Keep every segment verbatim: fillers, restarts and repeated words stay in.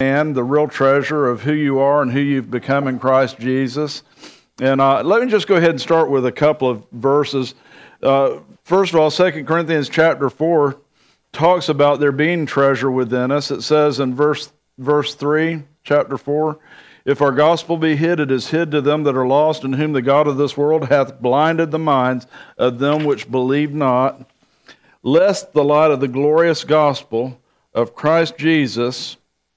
understand the real treasure of who you are and who you've become in Christ Jesus. And uh, let me just go ahead and start with a couple of verses. Uh, first of all, Second Corinthians chapter four talks about there being treasure within us. It says in verse verse three, chapter four, if our gospel be hid, it is hid to them that are lost, in whom the God of this world hath blinded the minds of them which believe not, lest the light of the glorious gospel of Christ Jesus,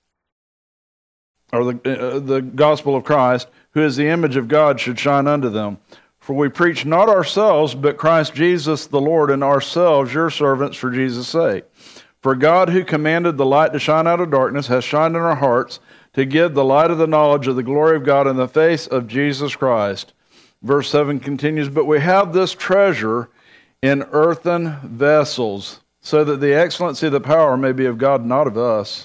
or the, uh, the gospel of Christ, who is the image of God, should shine unto them. For we preach not ourselves, but Christ Jesus the Lord, and ourselves your servants for Jesus' sake. For God, who commanded the light to shine out of darkness, has shined in our hearts to give the light of the knowledge of the glory of God in the face of Jesus Christ. Verse seven continues, but we have this treasure in earthen vessels, so that the excellency of the power may be of God, not of us.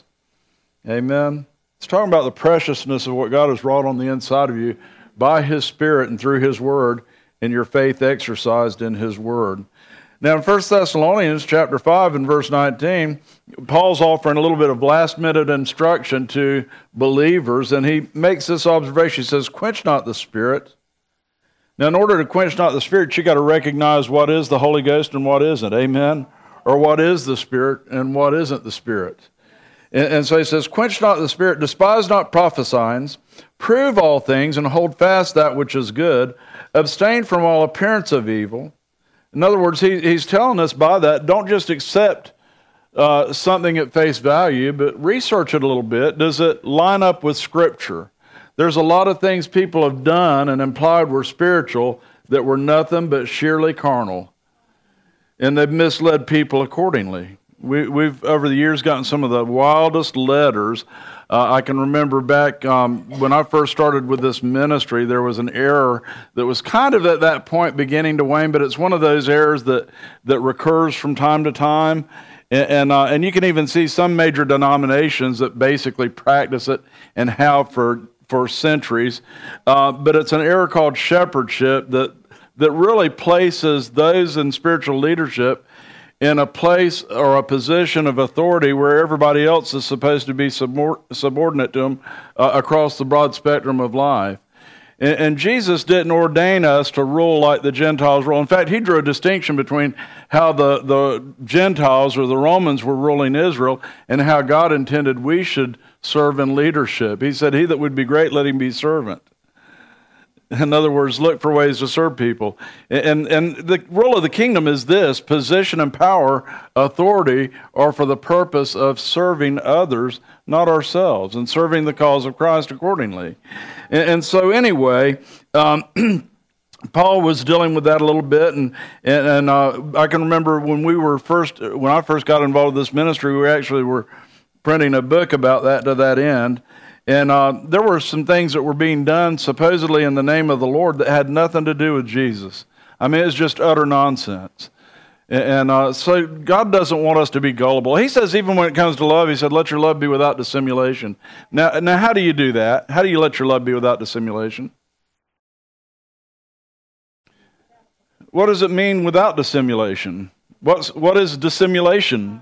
Amen. It's talking about the preciousness of what God has wrought on the inside of you by His Spirit and through His Word, and your faith exercised in His Word. Now in First Thessalonians chapter five and verse nineteen, Paul's offering a little bit of last-minute instruction to believers, and he makes this observation. He says, quench not the Spirit. Now in order to quench not the Spirit, you got to recognize what is the Holy Ghost and what isn't. Amen? Or what is the Spirit and what isn't the Spirit. And, and so he says, quench not the Spirit, despise not prophesying, prove all things, and hold fast that which is good, abstain from all appearance of evil. In other words, he, he's telling us by that, don't just accept uh, something at face value, but research it a little bit. Does it line up with Scripture? There's a lot of things people have done and implied were spiritual that were nothing but sheerly carnal. And they've misled people accordingly. We, we've, over the years, gotten some of the wildest letters. Uh, I can remember back um, when I first started with this ministry, there was an error that was kind of at that point beginning to wane, but it's one of those errors that, that recurs from time to time. And and, uh, and you can even see some major denominations that basically practice it and have for, for centuries. Uh, but it's an error called shepherdship that, that really places those in spiritual leadership in a place or a position of authority where everybody else is supposed to be subordinate to them uh, across the broad spectrum of life. And, and Jesus didn't ordain us to rule like the Gentiles rule. In fact, he drew a distinction between how the, the Gentiles or the Romans were ruling Israel and how God intended we should serve in leadership. He said, he that would be great, let him be servant. In other words, look for ways to serve people. And, and the role of the kingdom is this: position and power, authority are for the purpose of serving others, not ourselves, and serving the cause of Christ accordingly. And, and so anyway, um, Paul was dealing with that a little bit, and and, and uh, I can remember when we were first, when I first got involved with this ministry, we actually were printing a book about that to that end. And uh, there were some things that were being done supposedly in the name of the Lord that had nothing to do with Jesus. I mean, it's just utter nonsense. And uh, so God doesn't want us to be gullible. He says even when it comes to love, he said, let your love be without dissimulation. Now, now how do you do that? How do you let your love be without dissimulation? What does it mean without dissimulation? What's, what is dissimulation?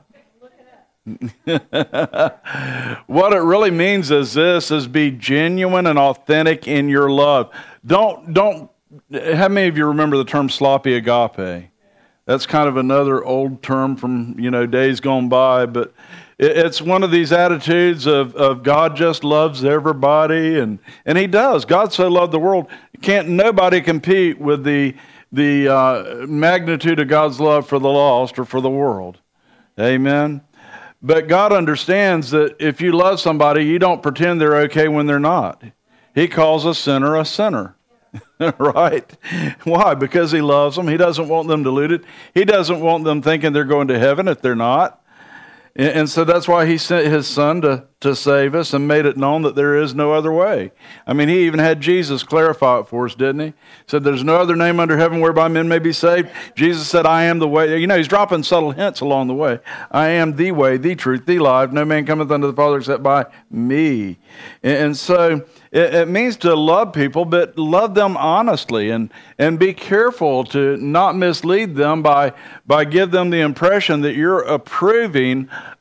What it really means is this: is be genuine and authentic in your love. Don't don't. How many of you remember the term sloppy agape? That's kind of another old term from you know days gone by, but it, it's one of these attitudes of of God just loves everybody, and and He does. God so loved the world. Can't nobody compete with the the uh, magnitude of God's love for the lost or for the world. Amen. But God understands that if you love somebody, you don't pretend they're okay when they're not. He calls a sinner a sinner, right? Why? Because He loves them. He doesn't want them deluded. He doesn't want them thinking they're going to heaven if they're not. And so that's why He sent His Son to, to save us and made it known that there is no other way. I mean, He even had Jesus clarify it for us, didn't He? He said, there's no other name under heaven whereby men may be saved. Jesus said, I am the way. You know, He's dropping subtle hints along the way. I am the way, the truth, the life. No man cometh unto the Father except by me. And so it, it means to love people, but love them honestly and, and be careful to not mislead them by, by give them the impression that you're approving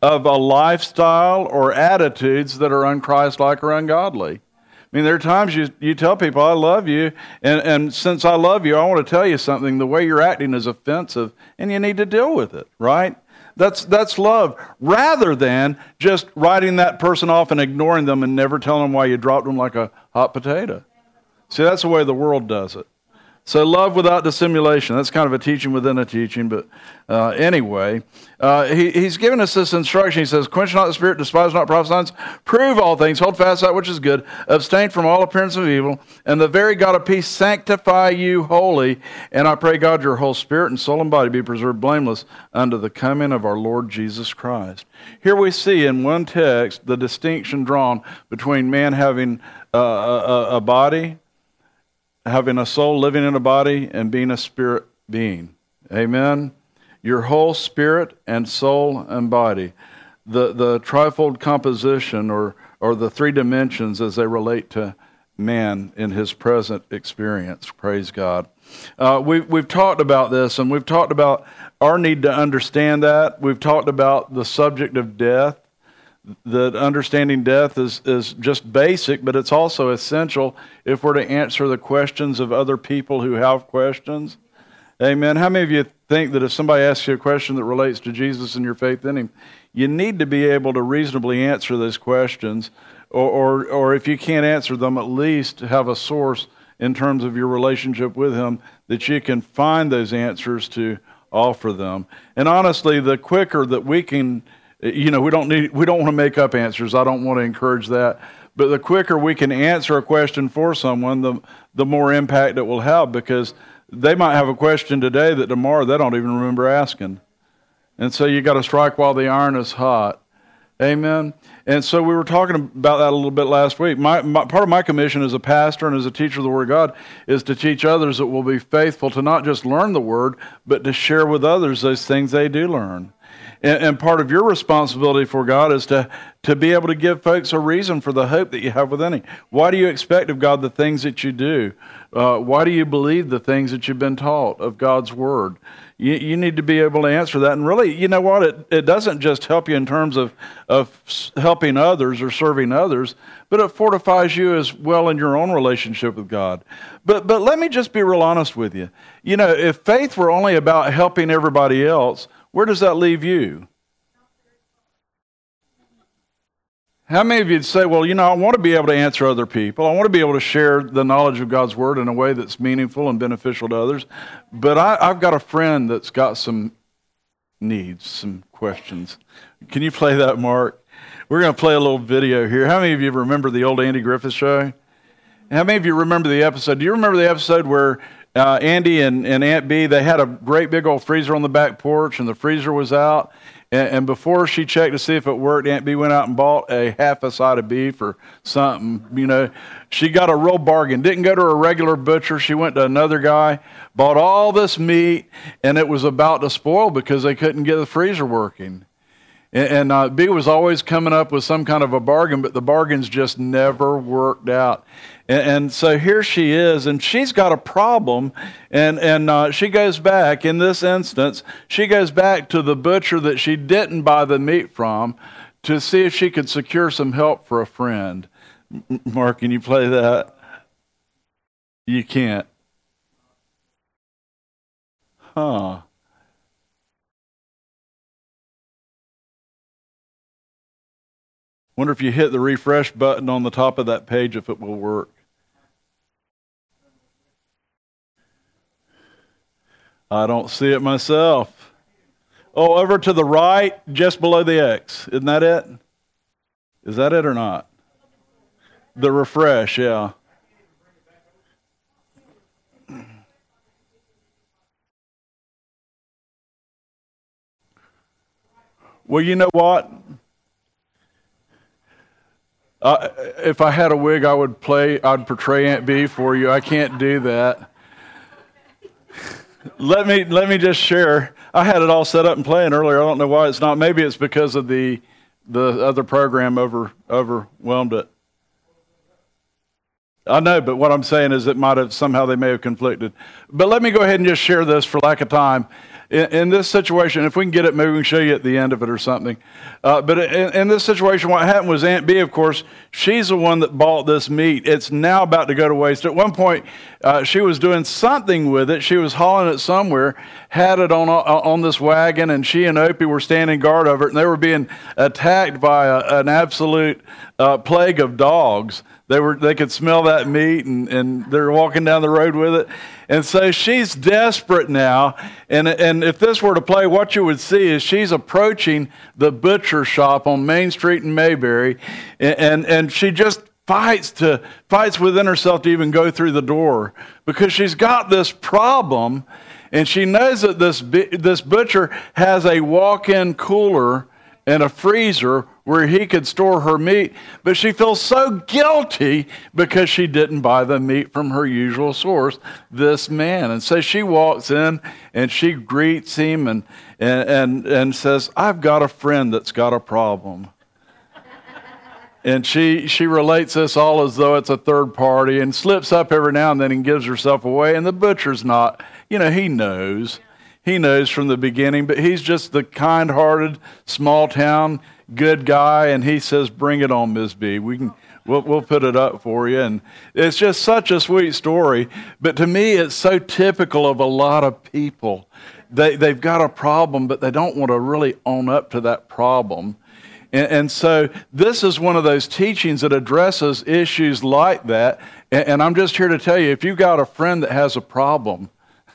of a lifestyle or attitudes that are unchristlike or ungodly. I mean, there are times you, you tell people, I love you, and, and since I love you, I want to tell you something. The way you're acting is offensive, and you need to deal with it, right? That's that's love, rather than just writing that person off and ignoring them and never telling them why you dropped them like a hot potato. See, that's the way the world does it. So love without dissimulation. That's kind of a teaching within a teaching, but uh, anyway. Uh, he, he's given us this instruction. He says, quench not the spirit, despise not prophesying, prove all things, hold fast that which is good, abstain from all appearance of evil, and the very God of peace sanctify you wholly. And I pray, God, your whole spirit and soul and body be preserved blameless unto the coming of our Lord Jesus Christ. Here we see in one text the distinction drawn between man having uh, a, a body, having a soul living in a body, and being a spirit being. Amen? Your whole spirit and soul and body. The the trifold composition, or, or the three dimensions as they relate to man in his present experience. Praise God. Uh, we, we've talked about this, and we've talked about our need to understand that. We've talked about the subject of death. That understanding death is, is just basic, but it's also essential if we're to answer the questions of other people who have questions. Amen. How many of you think that if somebody asks you a question that relates to Jesus and your faith in him, you need to be able to reasonably answer those questions, or, or, or if you can't answer them, at least have a source in terms of your relationship with him that you can find those answers to offer them. And honestly, the quicker that we can, you know, we don't need, we don't want to make up answers. I don't want to encourage that. But the quicker we can answer a question for someone, the the more impact it will have, because they might have a question today that tomorrow they don't even remember asking. And so you got to strike while the iron is hot. Amen. And so we were talking about that a little bit last week. My, my part of my commission as a pastor and as a teacher of the Word of God is to teach others that will be faithful to not just learn the Word, but to share with others those things they do learn. And part of your responsibility for God is to, to be able to give folks a reason for the hope that you have within him. Why do you expect of God the things that you do? Uh, why do you believe the things that you've been taught of God's Word? You, you need to be able to answer that. And really, you know what? It, it doesn't just help you in terms of, of helping others or serving others, but it fortifies you as well in your own relationship with God. But, but let me just be real honest with you. You know, if faith were only about helping everybody else, where does that leave you? How many of you would say, well, you know, I want to be able to answer other people. I want to be able to share the knowledge of God's Word in a way that's meaningful and beneficial to others. But I, I've got a friend that's got some needs, some questions. Can you play that, Mark? We're going to play a little video here. How many of you remember the old Andy Griffith Show? How many of you remember the episode? Do you remember the episode where Uh, Andy and, and Aunt Bee, they had a great big old freezer on the back porch, and the freezer was out. And, and before she checked to see if it worked, Aunt Bee went out and bought a half a side of beef or something. You know, she got a real bargain. Didn't go to a regular butcher. She went to another guy, bought all this meat, and it was about to spoil because they couldn't get the freezer working. And, and uh, Bee was always coming up with some kind of a bargain, but the bargains just never worked out. And, and so here she is, and she's got a problem, and, and uh, she goes back, in this instance, she goes back to the butcher that she didn't buy the meat from to see if she could secure some help for a friend. Mark, can you play that? You can't. Huh. Wonder if you hit the refresh button on the top of that page if it will work. I don't see it myself. Oh, over to the right, just below the X. Isn't that it? Is that it or not? The refresh, yeah. Well, you know what? Uh, if I had a wig, I would play, I'd portray Aunt Bee for you. I can't do that. Let me let me just share. I had it all set up and playing earlier. I don't know why it's not. Maybe it's because of the the other program over overwhelmed it. I know, but what I'm saying is it might have somehow they may have conflicted. But let me go ahead and just share this for lack of time. in, in this situation, if we can get it, maybe we can show you at the end of it or something. Uh, but in, in this situation, what happened was Aunt Bee, of course, she's the one that bought this meat. It's now about to go to waste. At one point, uh, she was doing something with it. She was hauling it somewhere, had it on on this wagon, and she and Opie were standing guard over it, and they were being attacked by a, an absolute uh, plague of dogs. They were they could smell that meat, and, and they're walking down the road with it. And so she's desperate now. And, and if this were to play, what you would see is she's approaching the butcher shop on Main Street in Mayberry, and, and, and she just fights to fights within herself to even go through the door, because she's got this problem, and she knows that this this butcher has a walk-in cooler and a freezer where he could store her meat, but she feels so guilty because she didn't buy the meat from her usual source, this man. And so she walks in and she greets him and and and, and says, "I've got a friend that's got a problem." And she she relates this all as though it's a third party, and slips up every now and then and gives herself away. And the butcher's not, you know, he knows. He knows from the beginning, but he's just the kind-hearted, small-town, good guy, and he says, "Bring it on, Miss B. We can, we'll, we'll put it up for you." And it's just such a sweet story, but to me, it's so typical of a lot of people. They, they've got a problem, but they don't want to really own up to that problem. And, and so this is one of those teachings that addresses issues like that, and, and I'm just here to tell you, if you've got a friend that has a problem,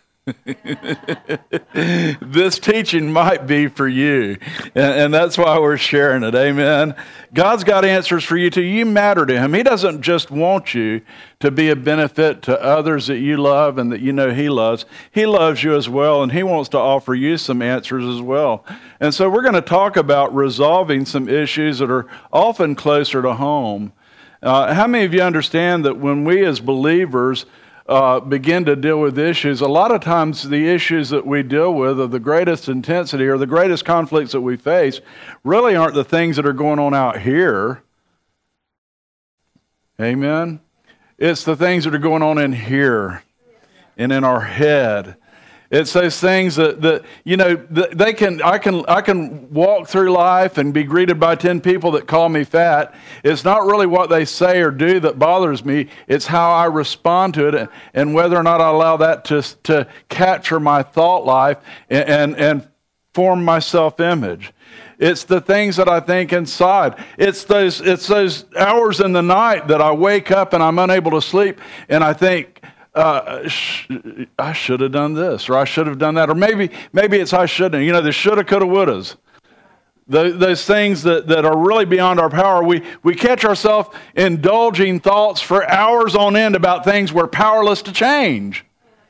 this teaching might be for you, and, and that's why we're sharing it. Amen. God's got answers for you too. You matter to him. He doesn't just want you to be a benefit to others that you love and that you know he loves. He loves you as well, and he wants to offer you some answers as well. And so we're going to talk about resolving some issues that are often closer to home. Uh, how many of you understand that when we as believers Uh, begin to deal with issues, a lot of times the issues that we deal with of the greatest intensity or the greatest conflicts that we face really aren't the things that are going on out here. Amen? It's the things that are going on in here and in our head. It's those things that, that you know, they can. I can. I can walk through life and be greeted by ten people that call me fat. It's not really what they say or do that bothers me. It's how I respond to it, and, and whether or not I allow that to to capture my thought life and and, and form my self-image. It's the things that I think inside. It's those. It's those hours in the night that I wake up and I'm unable to sleep, and I think, Uh, sh- I should have done this, or I should have done that, or maybe maybe it's I shouldn't. You know, the shoulda, coulda, wouldas. The, those things that, that are really beyond our power. We we catch ourselves indulging thoughts for hours on end about things we're powerless to change.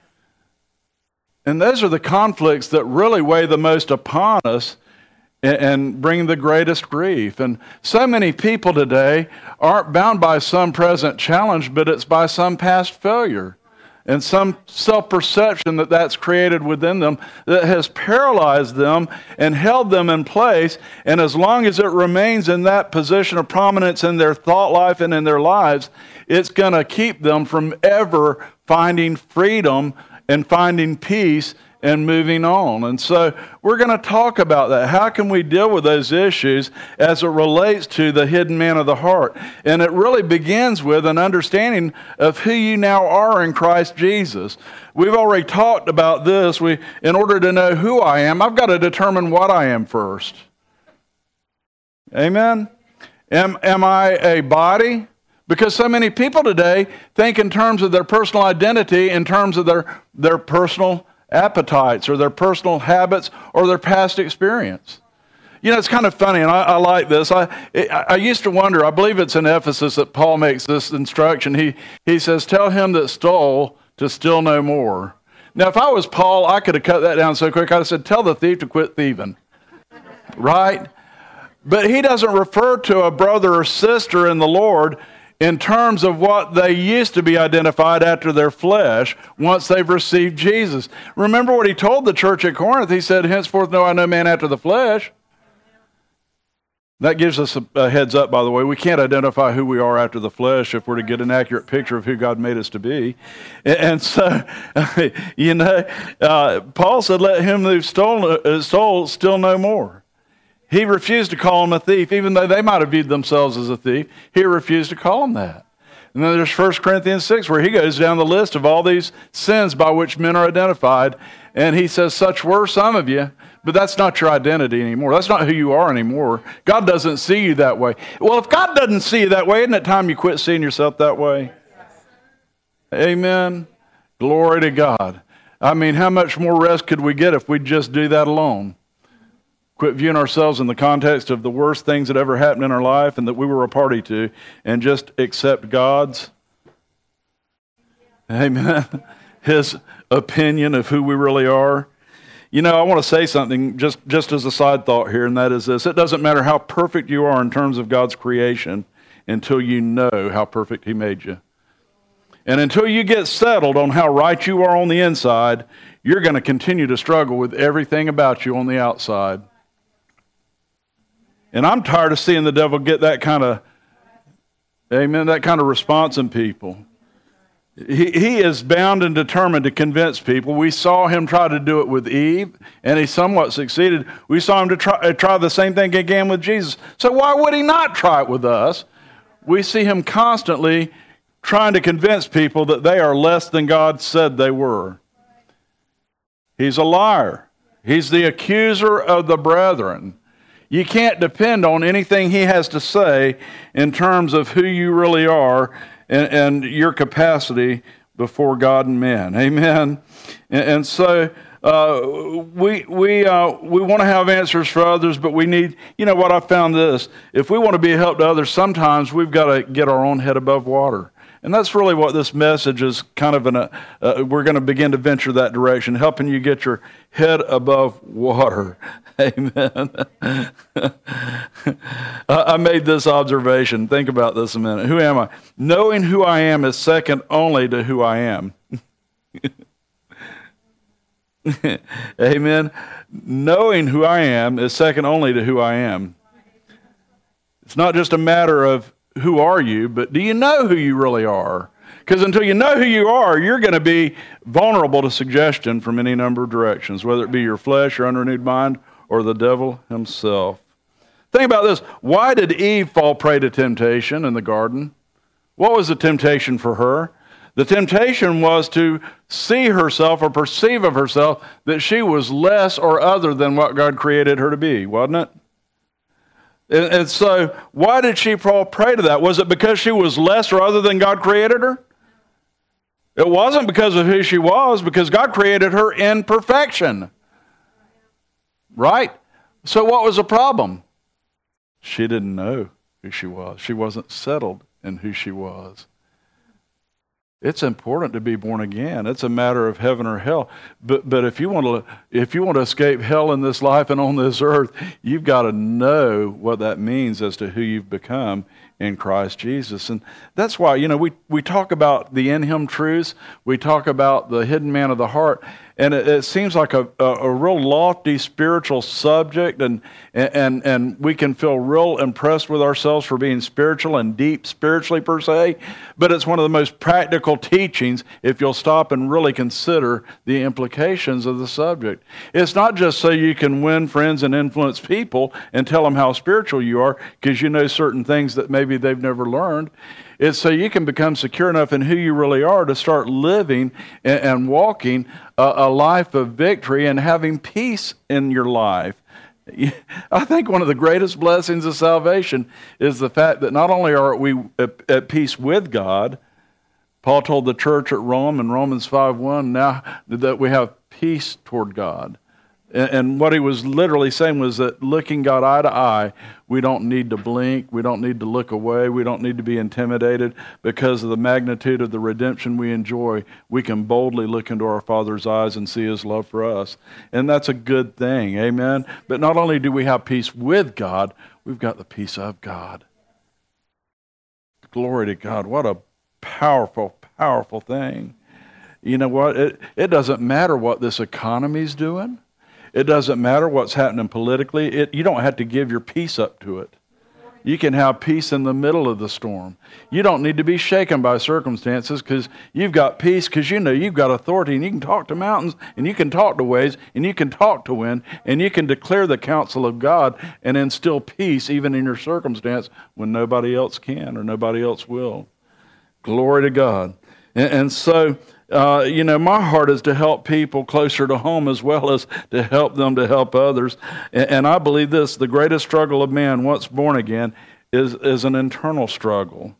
And those are the conflicts that really weigh the most upon us and, and bring the greatest grief. And so many people today aren't bound by some present challenge, but it's by some past failure and some self-perception that that's created within them that has paralyzed them and held them in place. And as long as it remains in that position of prominence in their thought life and in their lives, it's going to keep them from ever finding freedom and finding peace and moving on. And so we're going to talk about that. How can we deal with those issues as it relates to the hidden man of the heart? And it really begins with an understanding of who you now are in Christ Jesus. We've already talked about this. We, in order to know who I am, I've got to determine what I am first. Amen? Am, am I a body? Because so many people today think in terms of their personal identity, in terms of their, their personal appetites or their personal habits or their past experience. You know, it's kind of funny, and I, I like this. I, I I used to wonder, I believe it's in Ephesus that Paul makes this instruction. He, he says, tell him that stole to steal no more. Now, if I was Paul, I could have cut that down so quick. I'd have said, tell the thief to quit thieving. Right? But he doesn't refer to a brother or sister in the Lord in terms of what they used to be identified after their flesh once they've received Jesus. Remember what he told the church at Corinth. He said, henceforth know I no man after the flesh. That gives us a, a heads up, by the way. We can't identify who we are after the flesh if we're to get an accurate picture of who God made us to be. And, and so, you know, uh, Paul said, let him who stole, uh, stole steal no more. He refused to call him a thief, even though they might have viewed themselves as a thief. He refused to call him that. And then there's First Corinthians six, where he goes down the list of all these sins by which men are identified. And he says, such were some of you, but that's not your identity anymore. That's not who you are anymore. God doesn't see you that way. Well, if God doesn't see you that way, isn't it time you quit seeing yourself that way? Amen. Glory to God. I mean, how much more rest could we get if we'd just do that alone? Quit viewing ourselves in the context of the worst things that ever happened in our life and that we were a party to, and just accept God's, amen, His opinion of who we really are. You know, I want to say something just, just as a side thought here, and that is this. It doesn't matter how perfect you are in terms of God's creation until you know how perfect He made you. And until you get settled on how right you are on the inside, you're going to continue to struggle with everything about you on the outside. And I'm tired of seeing the devil get that kind of, amen, that kind of response in people. He, he is bound and determined to convince people. We saw him try to do it with Eve, and he somewhat succeeded. We saw him to try, try the same thing again with Jesus. So why would he not try it with us? We see him constantly trying to convince people that they are less than God said they were. He's a liar. He's the accuser of the brethren. You can't depend on anything he has to say in terms of who you really are and, and your capacity before God and men. Amen. And, and so uh, we we uh, we want to have answers for others, but we need, you know what, I found this. If we want to be a help to others, sometimes we've got to get our own head above water. And that's really what this message is kind of, in a, uh, we're going to begin to venture that direction, helping you get your head above water. Amen. I made this observation. Think about this a minute. Who am I? Knowing who I am is second only to who I am. Amen. Knowing who I am is second only to who I am. It's not just a matter of who are you, but do you know who you really are? Because until you know who you are, you're going to be vulnerable to suggestion from any number of directions, whether it be your flesh, your unrenewed mind, or the devil himself. Think about this. Why did Eve fall prey to temptation in the garden? What was the temptation for her? The temptation was to see herself or perceive of herself that she was less or other than what God created her to be, wasn't it? And, and so why did she fall prey to that? Was it because she was less or other than God created her? It wasn't because of who she was, because God created her in perfection. Right? So what was the problem? She didn't know who she was. She wasn't settled in who she was. It's important to be born again. It's a matter of heaven or hell. But but if you want to if you want to escape hell in this life and on this earth, you've got to know what that means as to who you've become in Christ Jesus. And that's why, you know, we, we talk about the in him truths. We talk about the hidden man of the heart. And it, it seems like a, a, a real lofty spiritual subject, and, and, and we can feel real impressed with ourselves for being spiritual and deep spiritually per se, but it's one of the most practical teachings if you'll stop and really consider the implications of the subject. It's not just so you can win friends and influence people and tell them how spiritual you are because you know certain things that maybe they've never learned. It's so you can become secure enough in who you really are to start living and, and walking a, a life of victory and having peace in your life. I think one of the greatest blessings of salvation is the fact that not only are we at, at peace with God, Paul told the church at Rome in Romans five one, now that we have peace toward God. And what he was literally saying was that looking God eye to eye, we don't need to blink, we don't need to look away, we don't need to be intimidated because of the magnitude of the redemption we enjoy. We can boldly look into our Father's eyes and see his love for us. And that's a good thing, amen? But not only do we have peace with God, we've got the peace of God. Glory to God. What a powerful, powerful thing. You know what? It, it doesn't matter what this economy's doing. It doesn't matter what's happening politically. It, you don't have to give your peace up to it. You can have peace in the middle of the storm. You don't need to be shaken by circumstances because you've got peace because you know you've got authority and you can talk to mountains and you can talk to waves and you can talk to wind and you can declare the counsel of God and instill peace even in your circumstance when nobody else can or nobody else will. Glory to God. And, and so, uh, you know, my heart is to help people closer to home as well as to help them to help others. And, and I believe this, the greatest struggle of man once born again is, is an internal struggle.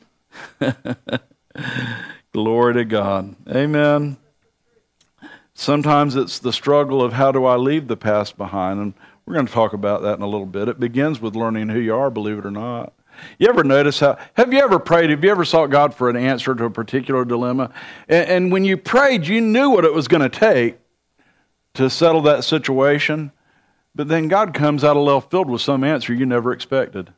Glory to God. Amen. Sometimes it's the struggle of how do I leave the past behind, and we're going to talk about that in a little bit. It begins with learning who you are, believe it or not. You ever notice how, have you ever prayed, have you ever sought God for an answer to a particular dilemma? And, and when you prayed, you knew what it was going to take to settle that situation, but then God comes out of left field with some answer you never expected.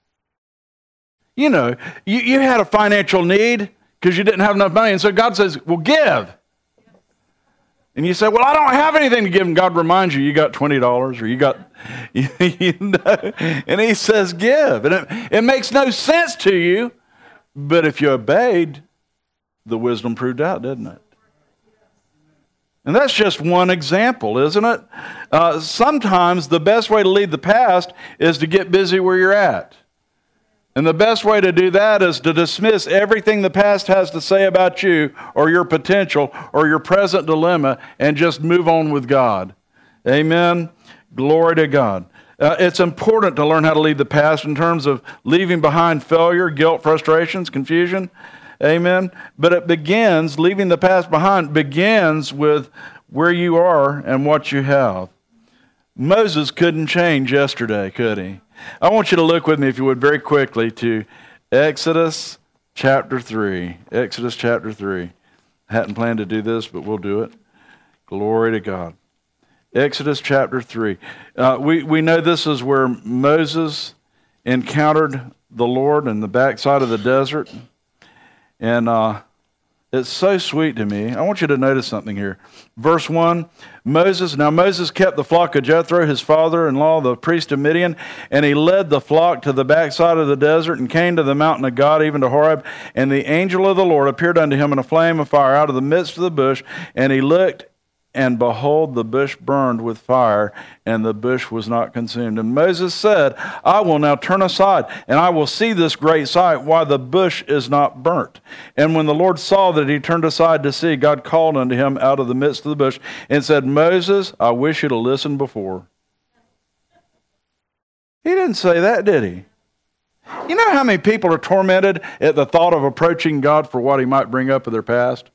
You know, you, you had a financial need because you didn't have enough money, and so God says, well, give. And you say, well, I don't have anything to give. And God reminds you, you got twenty dollars or you got, you know, and he says, give. And it, it makes no sense to you, but if you obeyed, the wisdom proved out, didn't it? And that's just one example, isn't it? Uh, sometimes the best way to leave the past is to get busy where you're at. And the best way to do that is to dismiss everything the past has to say about you or your potential or your present dilemma and just move on with God. Amen? Glory to God. Uh, it's important to learn how to leave the past in terms of leaving behind failure, guilt, frustrations, confusion. Amen? But it begins, leaving the past behind, begins with where you are and what you have. Moses couldn't change yesterday, could he? I want you to look with me, if you would, very quickly to Exodus chapter three. Exodus chapter three. I hadn't planned to do this, but we'll do it. Glory to God. Exodus chapter three. Uh, we, we know this is where Moses encountered the Lord in the backside of the desert. And uh, it's so sweet to me. I want you to notice something here. Verse one, Moses, now Moses kept the flock of Jethro, his father-in-law, the priest of Midian, and he led the flock to the backside of the desert and came to the mountain of God, even to Horeb. And the angel of the Lord appeared unto him in a flame of fire out of the midst of the bush. And he looked, and behold, the bush burned with fire, and the bush was not consumed. And Moses said, I will now turn aside, and I will see this great sight, why the bush is not burnt. And when the Lord saw that he turned aside to see, God called unto him out of the midst of the bush, and said, Moses, I wish you to listen before. He didn't say that, did he? You know how many people are tormented at the thought of approaching God for what he might bring up of their past?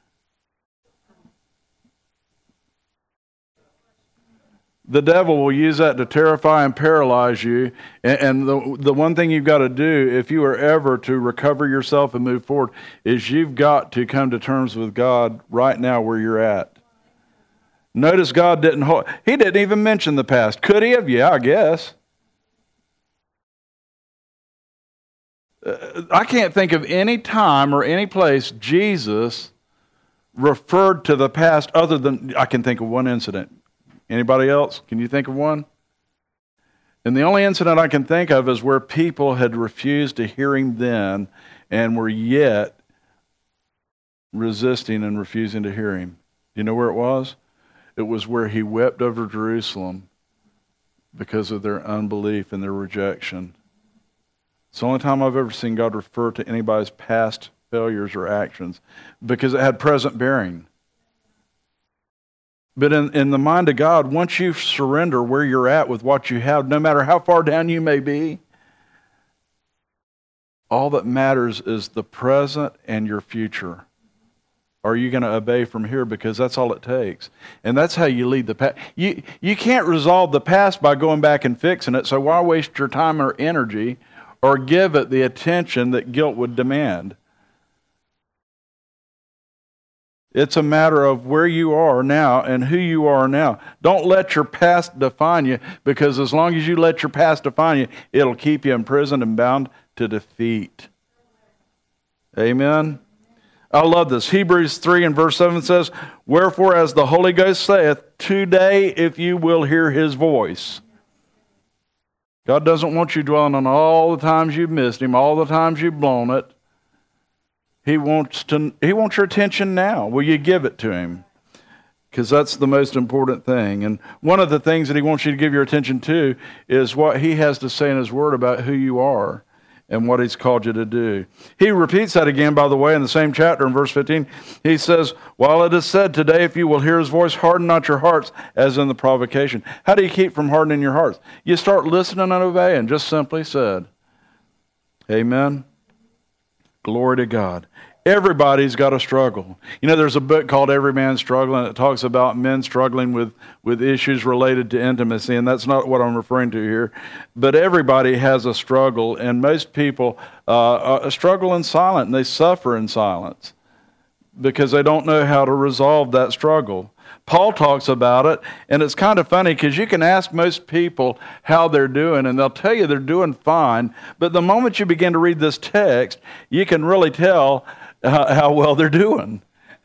The devil will use that to terrify and paralyze you. And, and the, the one thing you've got to do, if you are ever to recover yourself and move forward, is you've got to come to terms with God right now where you're at. Notice God didn't hold, he didn't even mention the past. Could he have? Yeah, I guess. Uh, I can't think of any time or any place Jesus referred to the past other than, I can think of one incident. Anybody else? Can you think of one? And the only incident I can think of is where people had refused to hear him then and were yet resisting and refusing to hear him. Do you know where it was? It was where he wept over Jerusalem because of their unbelief and their rejection. It's the only time I've ever seen God refer to anybody's past failures or actions because it had present bearing. But in, in the mind of God, once you surrender where you're at with what you have, no matter how far down you may be, all that matters is the present and your future. Are you going to obey from here? Because that's all it takes. And that's how you lead the past. You, you can't resolve the past by going back and fixing it, so why waste your time or energy or give it the attention that guilt would demand? It's a matter of where you are now and who you are now. Don't let your past define you, because as long as you let your past define you, it'll keep you imprisoned and bound to defeat. Amen? I love this. Hebrews three and verse seven says, Wherefore, as the Holy Ghost saith, today if you will hear his voice. God doesn't want you dwelling on all the times you've missed him, all the times you've blown it. He wants to. He wants your attention now. Will you give it to him? Because that's the most important thing. And one of the things that he wants you to give your attention to is what he has to say in his word about who you are and what he's called you to do. He repeats that again, by the way, in the same chapter in verse fifteen. He says, while it is said today, if you will hear his voice, harden not your hearts as in the provocation. How do you keep from hardening your hearts? You start listening and obeying, just simply said. Amen. Glory to God. Everybody's got a struggle. You know, there's a book called Every Man's Struggle, and it talks about men struggling with, with issues related to intimacy, and that's not what I'm referring to here. But everybody has a struggle, and most people uh, struggle in silence, and they suffer in silence because they don't know how to resolve that struggle. Paul talks about it, and it's kind of funny because you can ask most people how they're doing, and they'll tell you they're doing fine. But the moment you begin to read this text, you can really tell how, how well they're doing.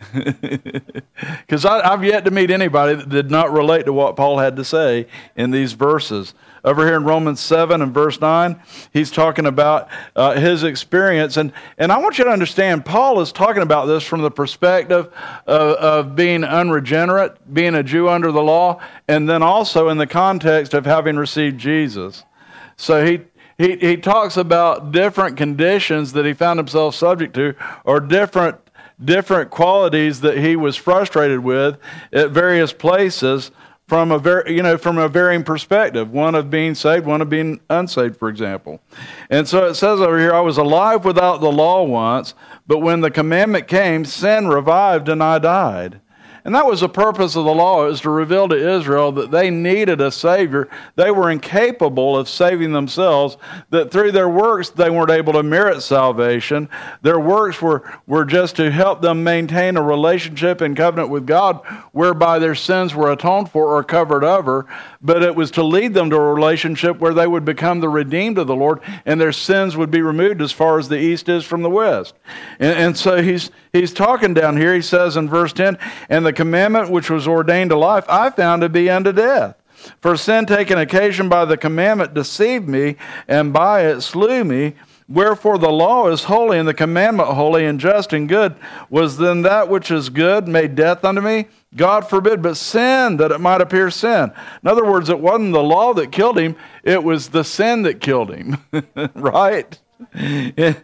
Because I've yet to meet anybody that did not relate to what Paul had to say in these verses. Over here in Romans seven and verse nine, he's talking about uh, his experience. And, and I want you to understand, Paul is talking about this from the perspective of, of being unregenerate, being a Jew under the law, and then also in the context of having received Jesus. So he he he talks about different conditions that he found himself subject to, or different different qualities that he was frustrated with at various places from a very, you know, from a varying perspective, one of being saved, one of being unsaved, for example. And so it says over here, I was alive without the law once, but when the commandment came, sin revived and I died. And that was the purpose of the law, is to reveal to Israel that they needed a Savior. They were incapable of saving themselves, that through their works they weren't able to merit salvation. Their works were, were just to help them maintain a relationship and covenant with God whereby their sins were atoned for or covered over, but it was to lead them to a relationship where they would become the redeemed of the Lord and their sins would be removed as far as the east is from the west. And, and so he's, he's talking down here, he says in verse ten, and the commandment which was ordained to life, I found to be unto death. For sin taken occasion by the commandment deceived me, and by it slew me. Wherefore the law is holy, and the commandment holy and just and good. Was then that which is good made death unto me? God forbid, but sin, that it might appear sin. In other words, it wasn't the law that killed him, it was the sin that killed him, right? And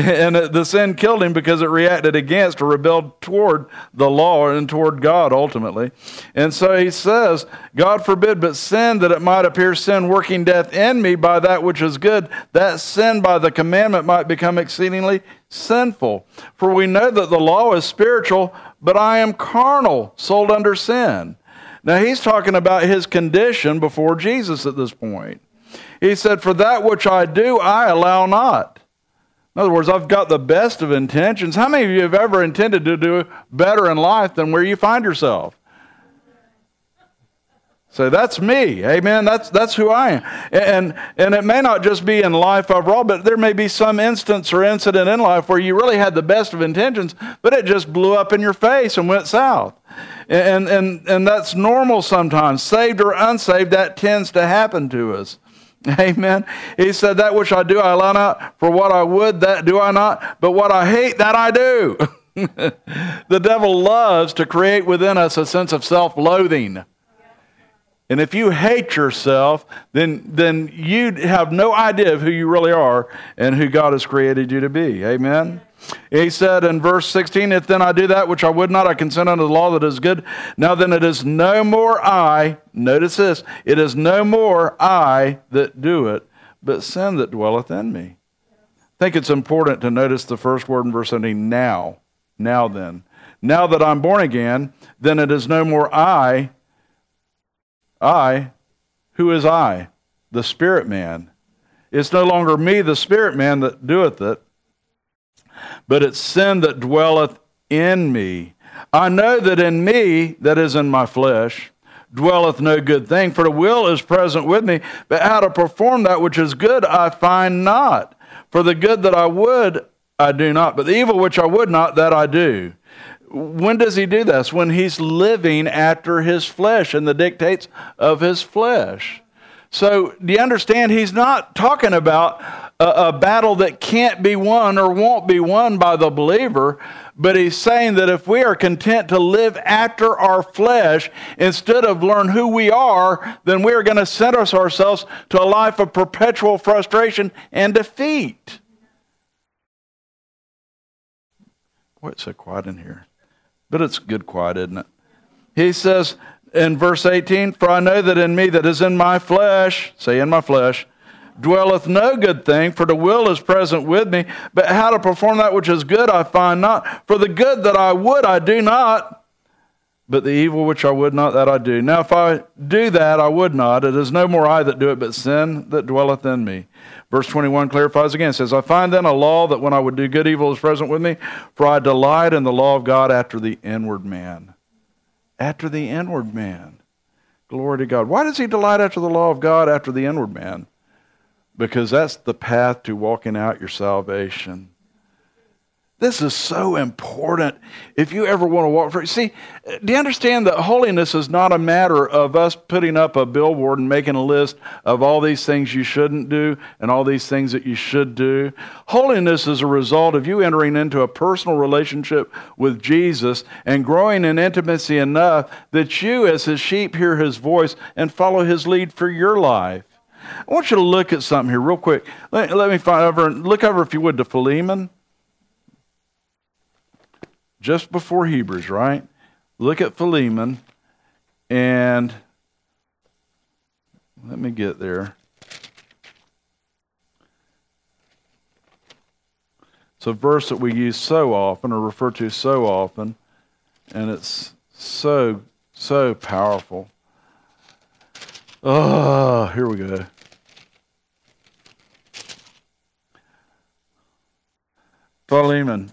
the sin killed him because it reacted against or rebelled toward the law and toward God ultimately. And so he says, God forbid, but sin, that it might appear sin, working death in me by that which is good, that sin by the commandment might become exceedingly sinful. For we know that the law is spiritual, but I am carnal, sold under sin. Now he's talking about his condition before Jesus at this point. He said, for that which I do, I allow not. In other words, I've got the best of intentions. How many of you have ever intended to do better in life than where you find yourself? So that's me, amen? That's that's who I am. And, and it may not just be in life overall, but there may be some instance or incident in life where you really had the best of intentions, but it just blew up in your face and went south. And, and, and that's normal sometimes. Saved or unsaved, that tends to happen to us. Amen. He said, that which I do, I allow not. For what I would, that do I not. But what I hate, that I do. The devil loves to create within us a sense of self-loathing. And if you hate yourself, then, then you have no idea of who you really are and who God has created you to be. Amen. He said in verse sixteen, if then I do that which I would not, I consent unto the law that is good. Now then it is no more I, notice this, it is no more I that do it, but sin that dwelleth in me. I think it's important to notice the first word in verse seventeen, now. Now then. Now that I'm born again, then it is no more I. I, who is I? The spirit man. It's no longer me, the spirit man, that doeth it, but it's sin that dwelleth in me. I know that in me, that is in my flesh, dwelleth no good thing, for the will is present with me, but how to perform that which is good I find not. For the good that I would, I do not, but the evil which I would not, that I do. When does he do this? When he's living after his flesh and the dictates of his flesh. So do you understand? He's not talking about a, a battle that can't be won or won't be won by the believer, but he's saying that if we are content to live after our flesh instead of learn who we are, then we are going to sentence ourselves to a life of perpetual frustration and defeat. Boy, it's so quiet in here. But it's good quiet, isn't it? He says in verse eighteen, "For I know that in me that is in my flesh," say in my flesh, "dwelleth no good thing, for the will is present with me, but how to perform that which is good I find not. For the good that I would I do not, but the evil which I would not, that I do. Now if I do that I would not, it is no more I that do it, but sin that dwelleth in me." Verse twenty-one clarifies again, says, "I find then a law that when I would do good, evil is present with me, for I delight in the law of God after the inward man." After the inward man. Glory to God. Why does he delight after the law of God after the inward man? Because that's the path to walking out your salvation. This is so important if you ever want to walk free. See, do you understand that holiness is not a matter of us putting up a billboard and making a list of all these things you shouldn't do and all these things that you should do? Holiness is a result of you entering into a personal relationship with Jesus and growing in intimacy enough that you as his sheep hear his voice and follow his lead for your life. I want you to look at something here real quick. Let, let me find over, look over if you would to Philemon. Just before Hebrews, right? Look at Philemon, and let me get there. It's a verse that we use so often, or refer to so often, and it's so, so powerful. Oh, here we go. Philemon.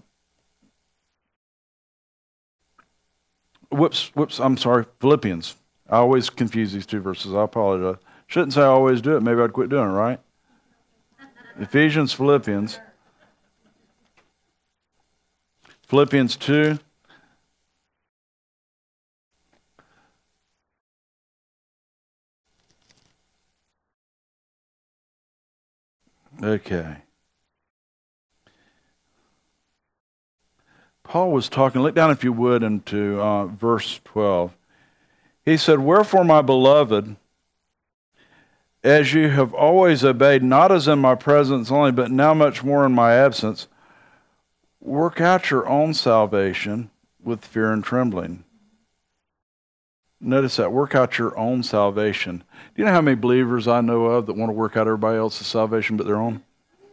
Whoops, whoops, I'm sorry, Philippians. I always confuse these two verses. I apologize. Shouldn't say I always do it. Maybe I'd quit doing it, right? Ephesians, Philippians. Philippians two. Okay. Paul was talking, look down if you would into uh, verse twelve. He said, "Wherefore, my beloved, as you have always obeyed, not as in my presence only, but now much more in my absence, work out your own salvation with fear and trembling." Notice that, work out your own salvation. Do you know how many believers I know of that want to work out everybody else's salvation but their own?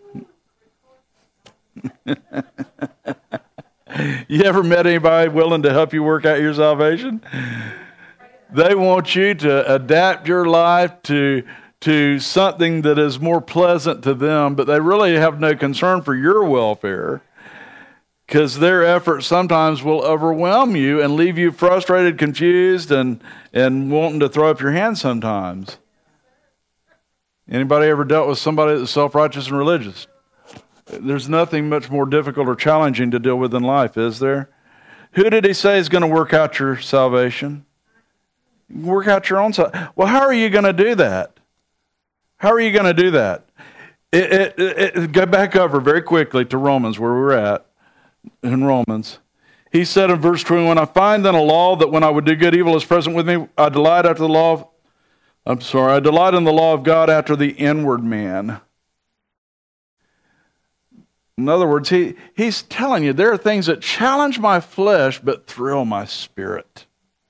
You ever met anybody willing to help you work out your salvation? They want you to adapt your life to, to something that is more pleasant to them, but they really have no concern for your welfare, because their efforts sometimes will overwhelm you and leave you frustrated, confused, and, and wanting to throw up your hands sometimes. Anybody ever dealt with somebody that's self-righteous and religious? There's nothing much more difficult or challenging to deal with in life, is there? Who did he say is going to work out your salvation? Work out your own salvation. Well, how are you going to do that? How are you going to do that? It, it, it, it, go back over very quickly to Romans, where we were at, in Romans. He said in verse twenty-one, "I find then a law that when I would do good, evil is present with me. I delight after the law of, I'm sorry, I delight in the law of God after the inward man." In other words, he, he's telling you there are things that challenge my flesh but thrill my spirit.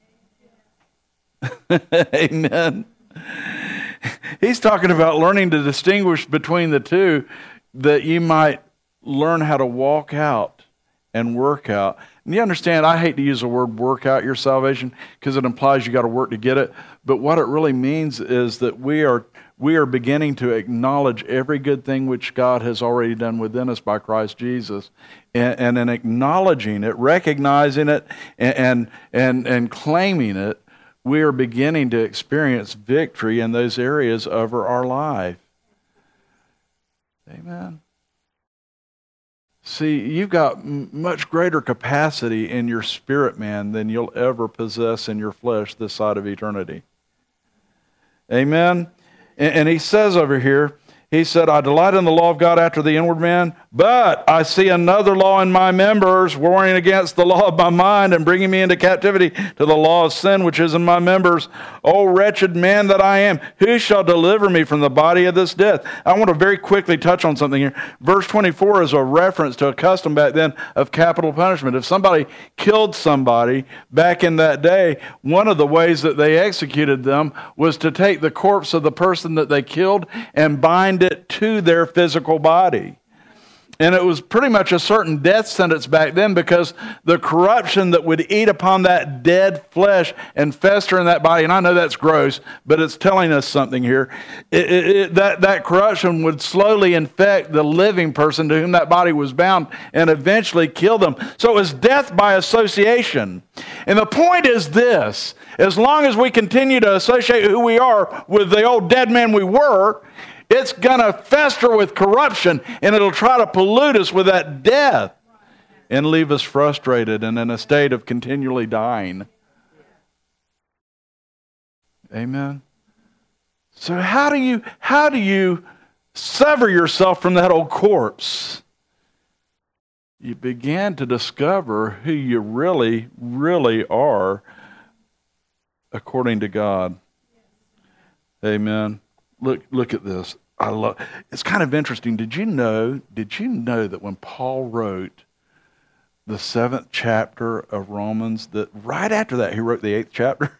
Amen. He's talking about learning to distinguish between the two, that you might learn how to walk out and work out. And you understand, I hate to use the word work out your salvation because it implies you got to work to get it. But what it really means is that we are we are beginning to acknowledge every good thing which God has already done within us by Christ Jesus. And, and in acknowledging it, recognizing it, and, and, and, and claiming it, we are beginning to experience victory in those areas over our life. Amen. See, you've got m- much greater capacity in your spirit, man, than you'll ever possess in your flesh this side of eternity. Amen. And, and he says over here, he said, I delight in the law of God after the inward man, but I see another law in my members, warring against the law of my mind and bringing me into captivity to the law of sin which is in my members. O wretched man that I am, who shall deliver me from the body of this death? I want to very quickly touch on something here. Verse twenty-four is a reference to a custom back then of capital punishment. If somebody killed somebody back in that day, one of the ways that they executed them was to take the corpse of the person that they killed and bind it to their physical body. And it was pretty much a certain death sentence back then, because the corruption that would eat upon that dead flesh and fester in that body, and I know that's gross, but it's telling us something here. It, it, it, that, that corruption would slowly infect the living person to whom that body was bound and eventually kill them. So it was death by association. And the point is this: as long as we continue to associate who we are with the old dead man we were, it's going to fester with corruption, and it'll try to pollute us with that death and leave us frustrated and in a state of continually dying. Amen. So how do you how do you sever yourself from that old corpse? You begin to discover who you really, really are according to God. Amen. Look, look at this. I love. It's kind of interesting. Did you know? Did you know that when Paul wrote the seventh chapter of Romans, that right after that he wrote the eighth chapter?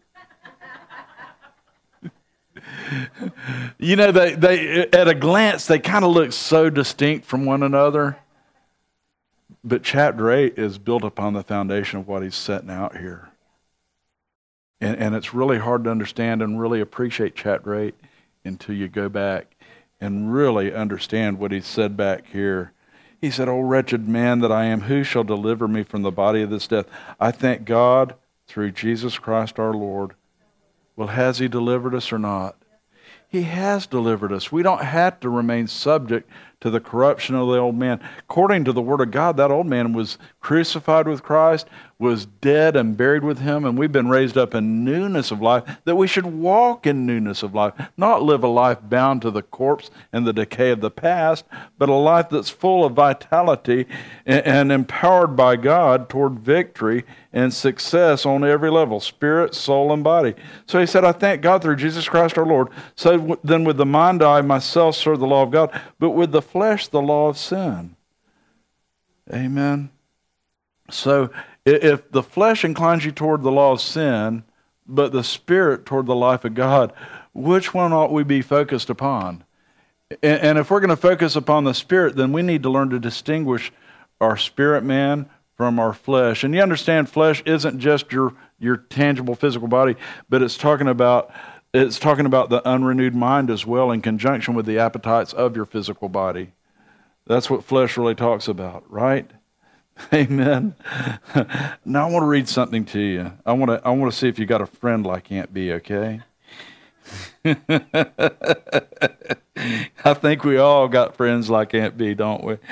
You know, they they at a glance they kind of look so distinct from one another. But chapter eight is built upon the foundation of what he's setting out here, and and it's really hard to understand and really appreciate chapter eight until you go back and really understand what he said back here. He said, "O wretched man that I am, who shall deliver me from the body of this death? I thank God through Jesus Christ our Lord." Well, has he delivered us or not? He has delivered us. We don't have to remain subject to the corruption of the old man. According to the Word of God, that old man was crucified with Christ, was dead and buried with him, and we've been raised up in newness of life, that we should walk in newness of life, not live a life bound to the corpse and the decay of the past, but a life that's full of vitality and, and empowered by God toward victory and success on every level, spirit, soul, and body. So he said, I thank God through Jesus Christ our Lord. So w- then with the mind I myself serve the law of God, but with the flesh the law of sin. Amen. So if the flesh inclines you toward the law of sin, but the spirit toward the life of God, which one ought we be focused upon? And if we're going to focus upon the spirit, then we need to learn to distinguish our spirit man from our flesh. And you understand, flesh isn't just your, your tangible physical body, but it's talking about it's talking about the unrenewed mind as well, in conjunction with the appetites of your physical body. That's what flesh really talks about, right? Amen. Now I want to read something to you. I want to I want to see if you got a friend like Aunt B, okay? I think we all got friends like Aunt B, don't we?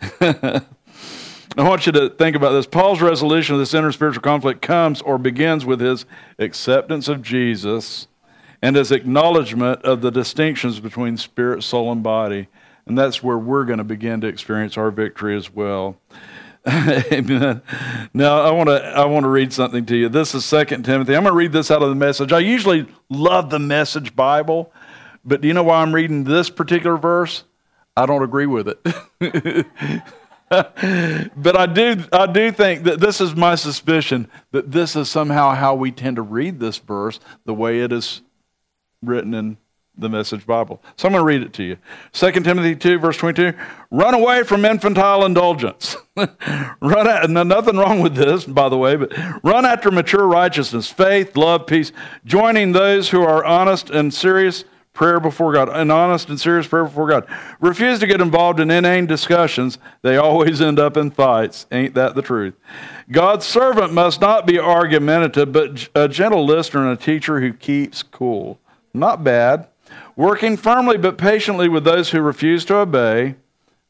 I want you to think about this. Paul's resolution of this inner spiritual conflict comes or begins with his acceptance of Jesus and his acknowledgement of the distinctions between spirit, soul, and body. And that's where we're going to begin to experience our victory as well. Amen. Now, I want to I want to read something to you. This is Second Timothy. I'm going to read this out of the Message. I usually love the Message Bible, but do you know why I'm reading this particular verse? I don't agree with it. But I do I do think that this is my suspicion, that this is somehow how we tend to read this verse, the way it is written in the Message Bible. So I'm going to read it to you. Second Timothy two, verse twenty-two. Run away from infantile indulgence. Run at, no, nothing wrong with this, by the way, but run after mature righteousness, faith, love, peace, joining those who are honest and serious prayer before God, an honest and serious prayer before God. Refuse to get involved in inane discussions. They always end up in fights. Ain't that the truth? God's servant must not be argumentative, but a gentle listener and a teacher who keeps cool. Not bad. Working firmly but patiently with those who refuse to obey.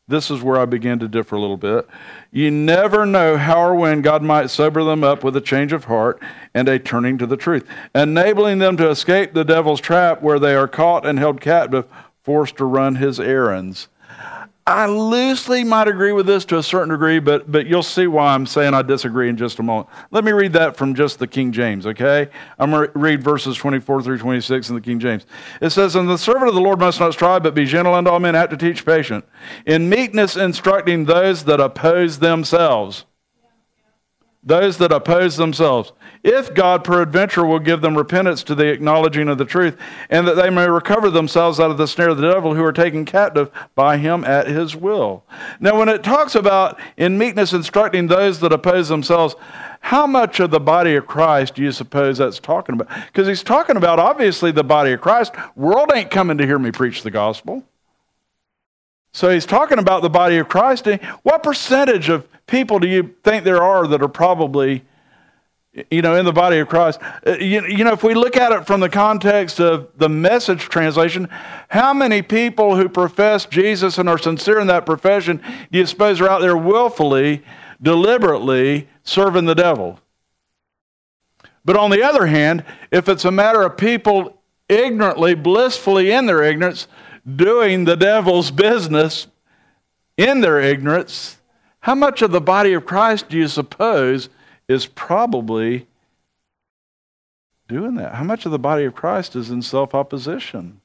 this is where I begin to differ a little bit. You never know how or when God might sober them up with a change of heart and a turning to the truth, enabling them to escape the devil's trap where they are caught and held captive, forced to run his errands. I loosely might agree with this to a certain degree, but, but you'll see why I'm saying I disagree in just a moment. Let me read that from just the King James, okay? I'm going to read verses twenty-four through twenty-six in the King James. It says, "And the servant of the Lord must not strive, but be gentle unto all men, apt to teach, patient, in meekness instructing those that oppose themselves." Those that oppose themselves. "If God peradventure will give them repentance to the acknowledging of the truth, and that they may recover themselves out of the snare of the devil, who are taken captive by him at his will." Now, when it talks about in meekness instructing those that oppose themselves, how much of the body of Christ do you suppose that's talking about? Because he's talking about, obviously, the body of Christ. World ain't coming to hear me preach the gospel. So he's talking about the body of Christ. What percentage of people do you think there are that are probably, you know, in the body of Christ? You, you know, if we look at it from the context of the Message translation, how many people who profess Jesus and are sincere in that profession do you suppose are out there willfully, deliberately serving the devil? But on the other hand, if it's a matter of people ignorantly, blissfully in their ignorance, doing the devil's business in their ignorance, how much of the body of Christ do you suppose is probably doing that? How much of the body of Christ is in self-opposition?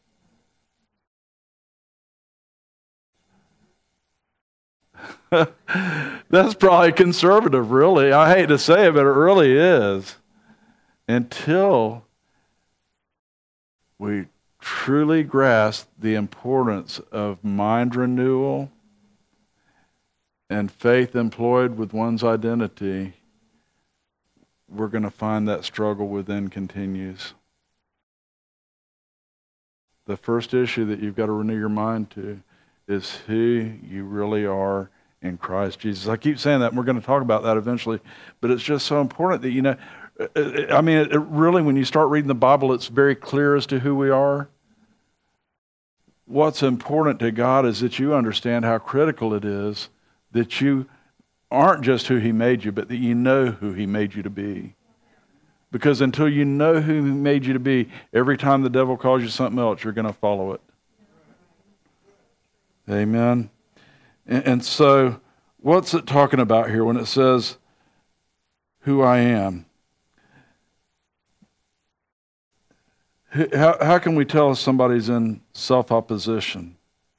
That's probably conservative, really. I hate to say it, but it really is. Until we truly grasp the importance of mind renewal and faith employed with one's identity, we're going to find that struggle within continues. The first issue that you've got to renew your mind to is who you really are in Christ Jesus. I keep saying that, and we're going to talk about that eventually, but it's just so important that, you know, I mean, it really, when you start reading the Bible, it's very clear as to who we are. What's important to God is that you understand how critical it is that you aren't just who He made you, but that you know who He made you to be. Because until you know who He made you to be, every time the devil calls you something else, you're going to follow it. Amen. And, and so, what's it talking about here when it says, who I am? How, how can we tell if somebody's in self-opposition?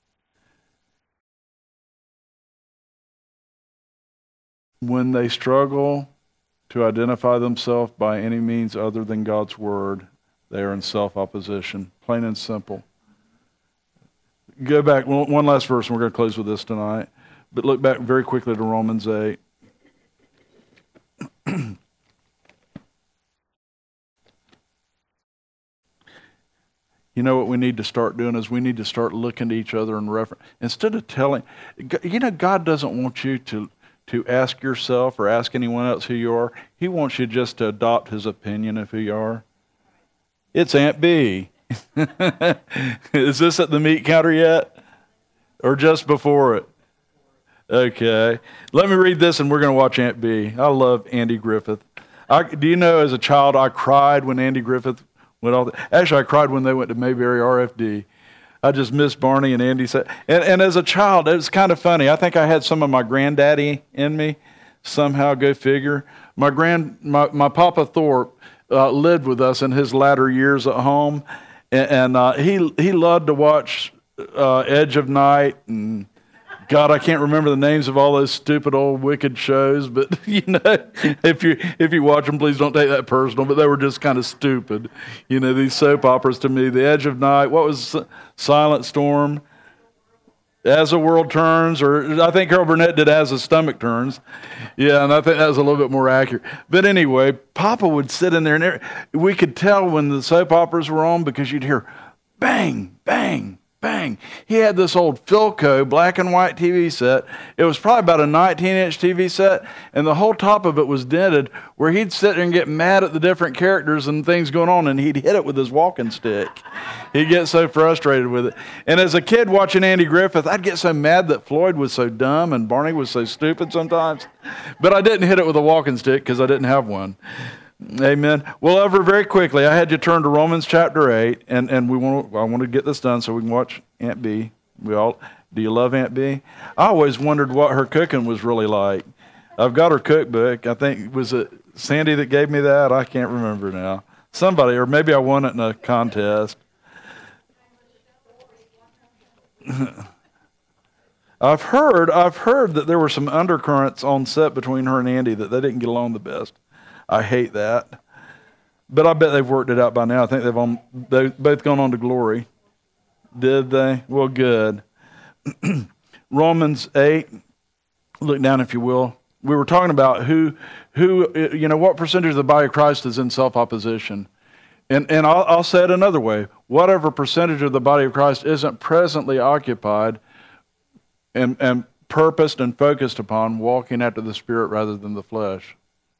When they struggle to identify themselves by any means other than God's Word, they are in self-opposition, plain and simple. Go back, one last verse, and we're going to close with this tonight. But look back very quickly to Romans eight. You know what we need to start doing is we need to start looking to each other in reference. Instead of telling, you know, God doesn't want you to, to ask yourself or ask anyone else who you are. He wants you just to adopt His opinion of who you are. It's Aunt B. Is this at the meat counter yet? Or just before it? Okay. Let me read this and we're going to watch Aunt B. I love Andy Griffith. I, do you know, as a child, I cried when Andy Griffith went all the, actually, I cried when they went to Mayberry R F D. I just missed Barney and Andy. Said, and, and as a child, it was kind of funny. I think I had some of my granddaddy in me. Somehow, go figure. My grand, my, my Papa Thorpe uh, lived with us in his latter years at home, and, and uh, he he loved to watch uh, Edge of Night and God, I can't remember the names of all those stupid old wicked shows, but you know, if you if you watch them, please don't take that personal. But they were just kind of stupid, you know. These soap operas to me, The Edge of Night. What was Silent Storm? As the World Turns, or I think Carol Burnett did As the Stomach Turns. Yeah, and I think that was a little bit more accurate. But anyway, Papa would sit in there, and we could tell when the soap operas were on because you'd hear bang, bang, Bang. He had this old Philco black and white T V set. It was probably about a nineteen inch T V set, and the whole top of it was dented where he'd sit there and get mad at the different characters and things going on, and he'd hit it with his walking stick. He'd get so frustrated with it. And as a kid watching Andy Griffith, I'd get so mad that Floyd was so dumb and Barney was so stupid sometimes. But I didn't hit it with a walking stick because I didn't have one. Amen. Well, over very quickly, I had you turn to Romans chapter eight, and, and we want to, I want to get this done so we can watch Aunt B. We all, do you love Aunt B? I always wondered what her cooking was really like. I've got her cookbook. I think, was it Sandy that gave me that? I can't remember now. Somebody, or maybe I won it in a contest. I've heard, I've heard that there were some undercurrents on set between her and Andy, that they didn't get along the best. I hate that. But I bet they've worked it out by now. I think they've, on, they've both gone on to glory. Did they? Well, good. Romans eight, look down if you will. We were talking about who, who you know, what percentage of the body of Christ is in self-opposition. And, and I'll, I'll say it another way. Whatever percentage of the body of Christ isn't presently occupied and, and purposed and focused upon walking after the Spirit rather than the flesh.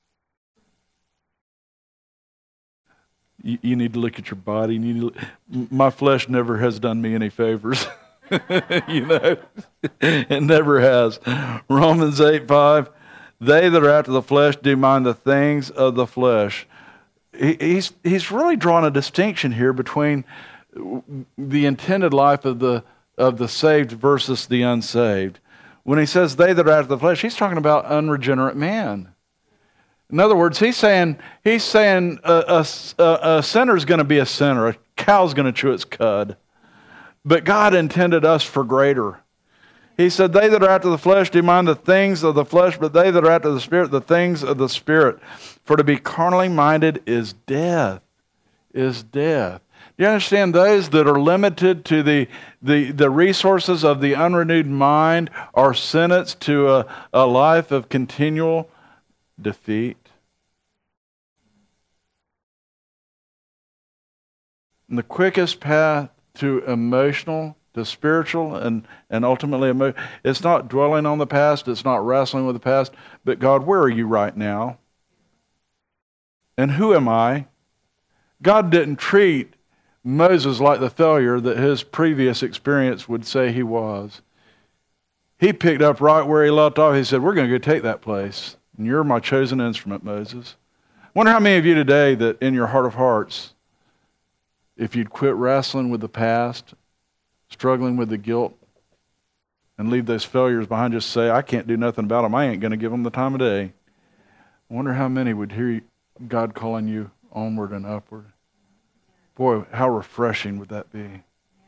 You, you need to look at your body. You need to look, my flesh never has done me any favors. You know, it never has. Romans eight five, they that are after the flesh do mind the things of the flesh. He, he's, he's really drawn a distinction here between the intended life of the, of the saved versus the unsaved. When he says they that are after the flesh, he's talking about unregenerate man. In other words, he's saying he's saying a, a, a sinner's going to be a sinner. A cow's going to chew its cud. But God intended us for greater. He said, they that are after the flesh do mind the things of the flesh, but they that are after the Spirit, the things of the Spirit. For to be carnally minded is death, is death. Do you understand? Those that are limited to the, the, the resources of the unrenewed mind are sentenced to a, a life of continual defeat. And the quickest path to emotional, to spiritual, and, and ultimately emotional, it's not dwelling on the past, it's not wrestling with the past, but God, where are you right now? And who am I? God didn't treat Moses like the failure that his previous experience would say he was. He picked up right where he left off. He said, we're going to go take that place. And you're my chosen instrument, Moses. I wonder how many of you today that in your heart of hearts, if you'd quit wrestling with the past, struggling with the guilt, and leave those failures behind, just say, I can't do nothing about them. I ain't going to give them the time of day. I wonder how many would hear God calling you onward and upward. Boy, how refreshing would that be?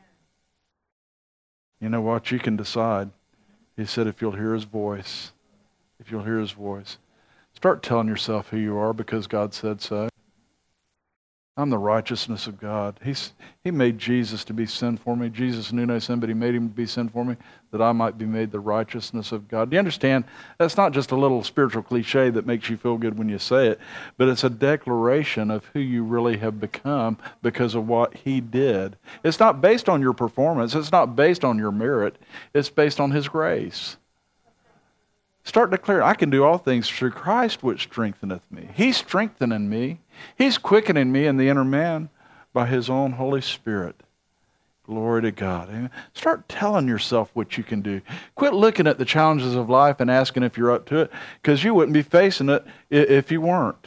You know what? You can decide. He said, if you'll hear his voice, if you'll hear his voice, start telling yourself who you are because God said so. I'm the righteousness of God. He's, he made Jesus to be sin for me. Jesus knew no sin, but he made him to be sin for me that I might be made the righteousness of God. Do you understand? That's not just a little spiritual cliche that makes you feel good when you say it, but it's a declaration of who you really have become because of what he did. It's not based on your performance. It's not based on your merit. It's based on his grace. Start declaring, I can do all things through Christ which strengtheneth me. He's strengthening me. He's quickening me in the inner man by his own Holy Spirit. Glory to God. Amen. Start telling yourself what you can do. Quit looking at the challenges of life and asking if you're up to it, because you wouldn't be facing it if you weren't.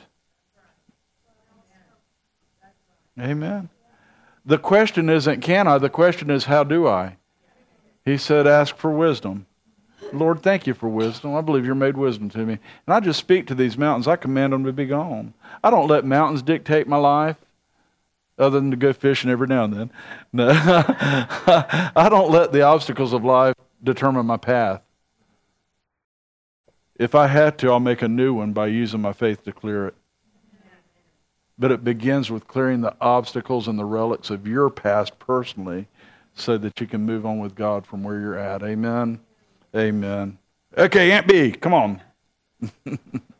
Amen. The question isn't can I, the question is how do I? He said ask for wisdom. Lord, thank you for wisdom. I believe you're made wisdom to me. And I just speak to these mountains. I command them to be gone. I don't let mountains dictate my life other than to go fishing every now and then. No. I don't let the obstacles of life determine my path. If I had to, I'll make a new one by using my faith to clear it. But it begins with clearing the obstacles and the relics of your past personally so that you can move on with God from where you're at. Amen. Amen. Okay, Aunt B, come on.